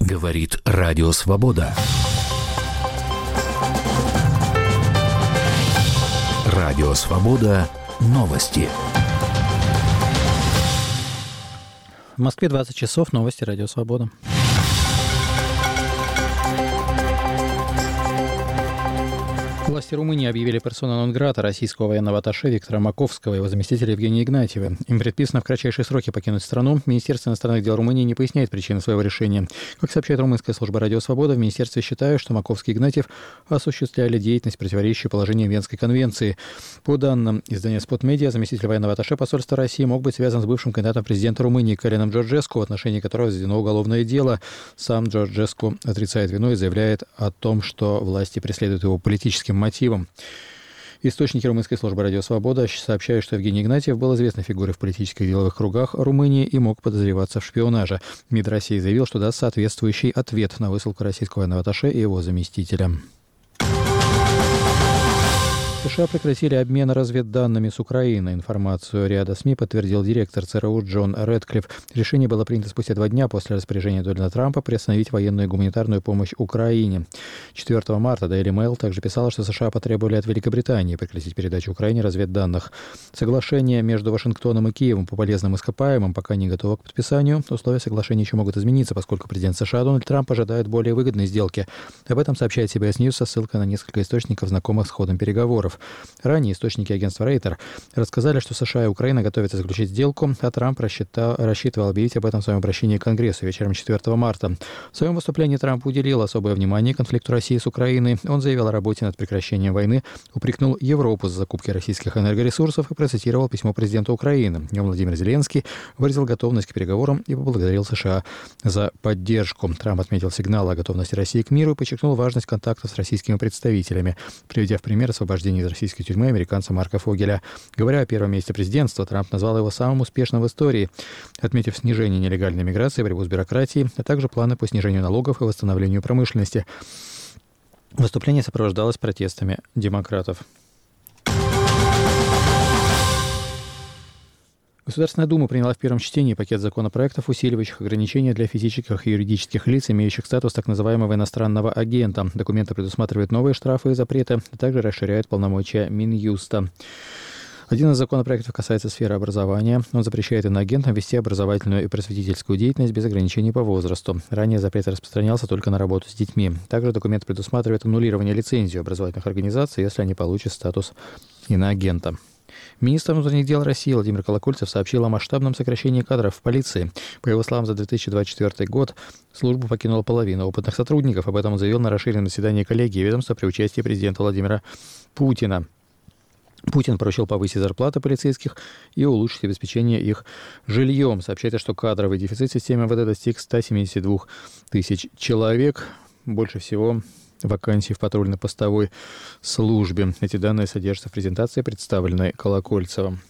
Говорит Радио Свобода. Радио Свобода. Новости. В Москве 20 часов. Новости Радио Свобода. Власти Румынии объявили персона нон-грата российского военного атташе Виктора Маковского и его заместителя Евгения Игнатьева. Им предписано в кратчайшие сроки покинуть страну. Министерство иностранных дел Румынии не поясняет причины своего решения. Как сообщает румынская служба «Радио Свобода», в министерстве считают, что Маковский и Игнатьев осуществляли деятельность, противоречащую положениям Венской конвенции. По данным издания «Спотмедиа», заместитель военного атташе посольства России мог быть связан с бывшим кандидатом президента Румынии Калином Джорджеску, в отношении которого заведено уголовное дело. Сам Джорджеску отрицает вину и заявляет о том, что власти преследуют его политическим мотивам. Источники румынской службы «Радио Свобода» сообщают, что Евгений Игнатьев был известной фигурой в политических и деловых кругах Румынии и мог подозреваться в шпионаже. МИД России заявил, что даст соответствующий ответ на высылку российского военного атташе и его заместителя. США прекратили обмен разведданными с Украиной. Информацию ряда СМИ подтвердил директор ЦРУ Джон Рэдклифф. Решение было принято спустя 2 дня после распоряжения Дональда Трампа приостановить военную и гуманитарную помощь Украине. 4 марта Daily Mail также писала, что США потребовали от Великобритании прекратить передачу Украине разведданных. Соглашение между Вашингтоном и Киевом по полезным ископаемым пока не готово к подписанию. Условия соглашения еще могут измениться, поскольку президент США Дональд Трамп ожидает более выгодной сделки. Об этом сообщает CBS News со ссылкой на несколько источников, знакомых с ходом переговоров. Ранее источники агентства Рейтер рассказали, что США и Украина готовятся заключить сделку, а Трамп рассчитывал объявить об этом в своем обращении к Конгрессу вечером 4 марта. В своем выступлении Трамп уделил особое внимание конфликту России с Украиной. Он заявил о работе над прекращением войны, упрекнул Европу за закупки российских энергоресурсов и процитировал письмо президента Украины. В нем Владимир Зеленский выразил готовность к переговорам и поблагодарил США за поддержку. Трамп отметил сигналы о готовности России к миру и подчеркнул важность контактов с российскими представителями, приведя в пример освобождение из российской тюрьмы американца Марка Фогеля. Говоря о первом месяце президентства, Трамп назвал его самым успешным в истории, отметив снижение нелегальной миграции, борьбу с бюрократией, а также планы по снижению налогов и восстановлению промышленности. Выступление сопровождалось протестами демократов. Государственная Дума приняла в первом чтении пакет законопроектов, усиливающих ограничения для физических и юридических лиц, имеющих статус так называемого иностранного агента. Документы предусматривают новые штрафы и запреты, а также расширяют полномочия Минюста. Один из законопроектов касается сферы образования. Он запрещает иноагентам вести образовательную и просветительскую деятельность без ограничений по возрасту. Ранее запрет распространялся только на работу с детьми. Также документ предусматривает аннулирование лицензии образовательных организаций, если они получат статус иноагента. Министр внутренних дел России Владимир Колокольцев сообщил о масштабном сокращении кадров в полиции. По его словам, за 2024 год службу покинула половина опытных сотрудников. Об этом он заявил на расширенном заседании коллегии ведомства при участии президента Владимира Путина. Путин поручил повысить зарплаты полицейских и улучшить обеспечение их жильем. Сообщается, что кадровый дефицит в системе МВД достиг 172 тысяч человек. Больше всего вакансий в патрульно-постовой службе. Эти данные содержатся в презентации, представленной Колокольцевым.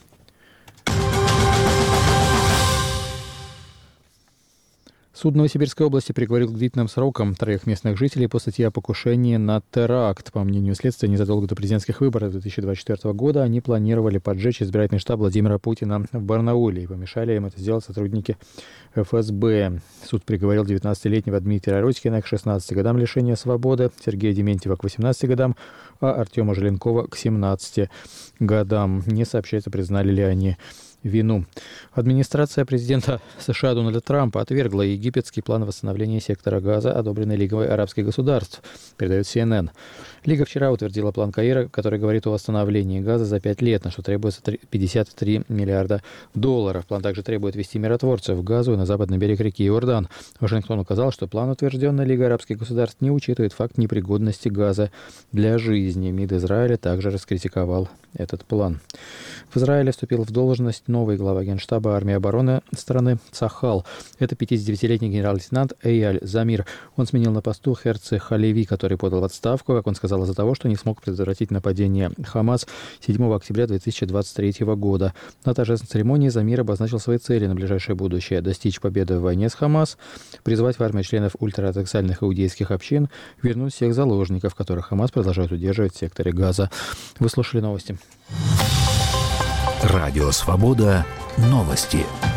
Суд Новосибирской области приговорил к длительным срокам 3 местных жителей по статье о покушении на теракт. По мнению следствия, незадолго до президентских выборов 2024 года они планировали поджечь избирательный штаб Владимира Путина в Барнауле и помешали им это сделать сотрудники ФСБ. Суд приговорил 19-летнего Дмитрия Родькина к 16 годам лишения свободы, Сергея Дементьева к 18 годам, а Артема Желенкова к 17 годам. Не сообщается, признали ли они вину. Администрация президента США Дональда Трампа отвергла египетский план восстановления сектора Газа, одобренный Лигой арабских государств, передает CNN. Лига вчера утвердила план Каира, который говорит о восстановлении Газа за 5 лет, на что требуется 53 миллиарда долларов. План также требует ввести миротворцев в Газу и на западный берег реки Иордан. Вашингтон указал, что план, утвержденный Лигой арабских государств, не учитывает факт непригодности Газа для жизни. МИД Израиля также раскритиковал этот план. В Израиле вступил в должность новый глава Генштаба армии обороны страны Цахал. Это 59-летний генерал-лейтенант Эйяль Замир. Он сменил на посту Херци Халеви, который подал в отставку, как он сказал, из-за того, что не смог предотвратить нападение Хамас 7 октября 2023 года. На торжественной церемонии Замир обозначил свои цели на ближайшее будущее: достичь победы в войне с Хамас, призвать в армию членов ультраортодоксальных иудейских общин, вернуть всех заложников, которых Хамас продолжает удерживать в секторе Газа. Вы слушали новости. Радио Свобода. Новости.